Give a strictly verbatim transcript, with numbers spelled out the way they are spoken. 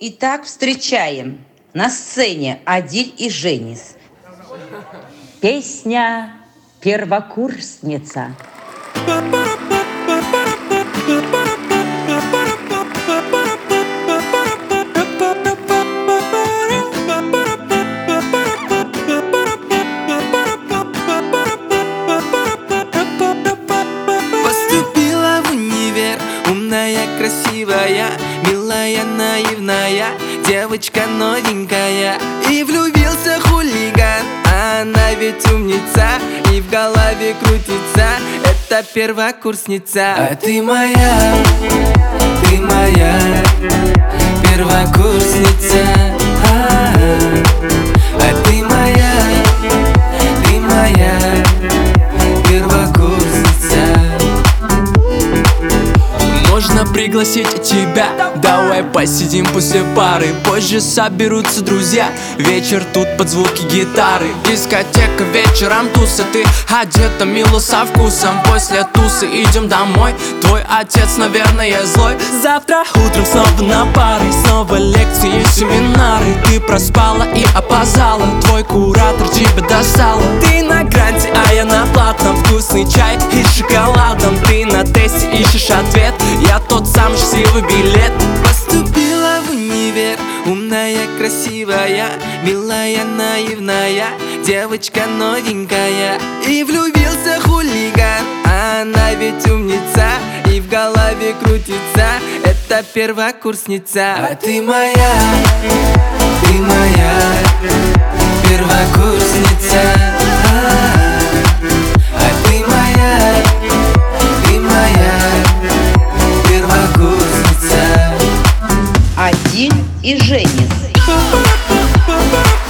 Итак, встречаем на сцене Адиль и Женис. Песня «Первокурсница». Поступила в универ, умная, красивая, милая, наивная, девочка новенькая. И влюбился хулиган, а она ведь умница, и в голове крутится, это первокурсница. А ты моя, ты моя первокурсница. А, а ты моя, ты моя первокурсница. Можно пригласить тебя, давай посидим после пары. Позже соберутся друзья, вечер тут под звуки гитары. Дискотека вечером, туса, ты одета мило со вкусом. После тусы идем домой, твой отец, наверное, злой. Завтра утром снова на пары, снова лекции и семинары. Ты проспала и опоздала, твой куратор тебя достала. Ты на гранте, а я на платном, вкусный чай и с шоколадом. Ты на тесте ищешь ответ, я тот самый счастливый билет. Поступила в универ, умная, красивая, милая, наивная, девочка новенькая. И влюбился хулиган, а она ведь умница, и в голове крутится, это первокурсница. А ты моя, ты моя первокурсница. А ты моя, ты моя первокурсница. Адиль и Женис.